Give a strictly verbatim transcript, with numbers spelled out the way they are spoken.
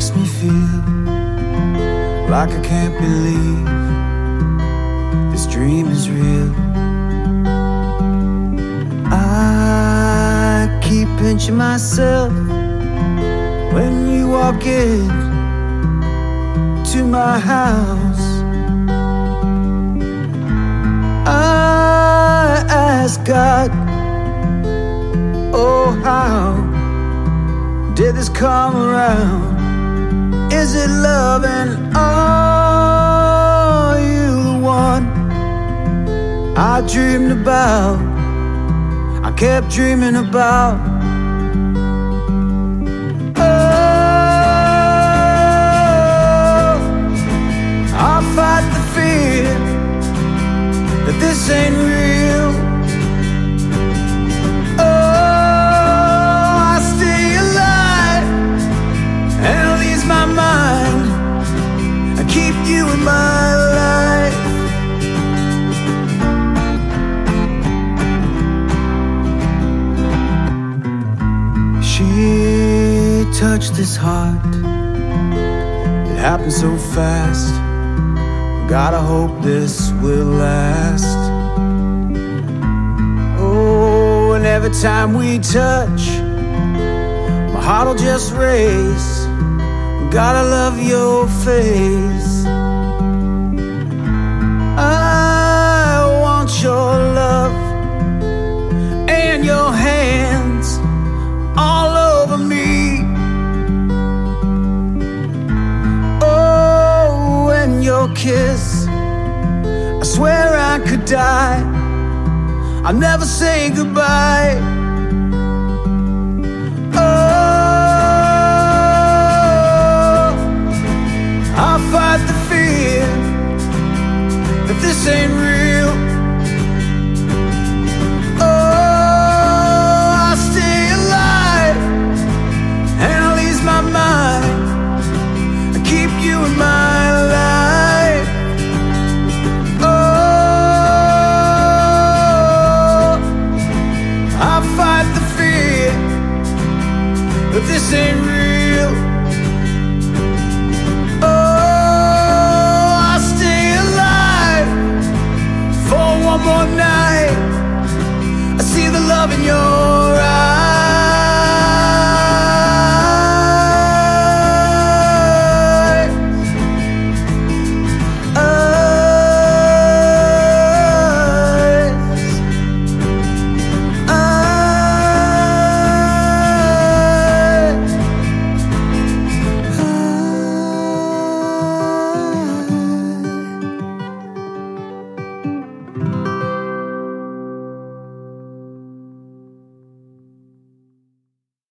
makes me feel like I can't believe this dream is real. I keep pinching myself when you walk in to my house. I ask God, oh how did this come around? Is it love, and are you the one I dreamed about, I kept dreaming about? Oh, I'll fight the fear that this ain't real. Oh, I stay alive and ease my mind and keep you in my life. She touched this heart, it happened so fast. Gotta hope this will last. Oh, and every time we touch, my heart'll just race. Gotta love your face. I want your love and your hands all over me. Oh, and your kiss, I swear I could die. I'll never say goodbye. Oh, I'll fight the fear that this ain't real.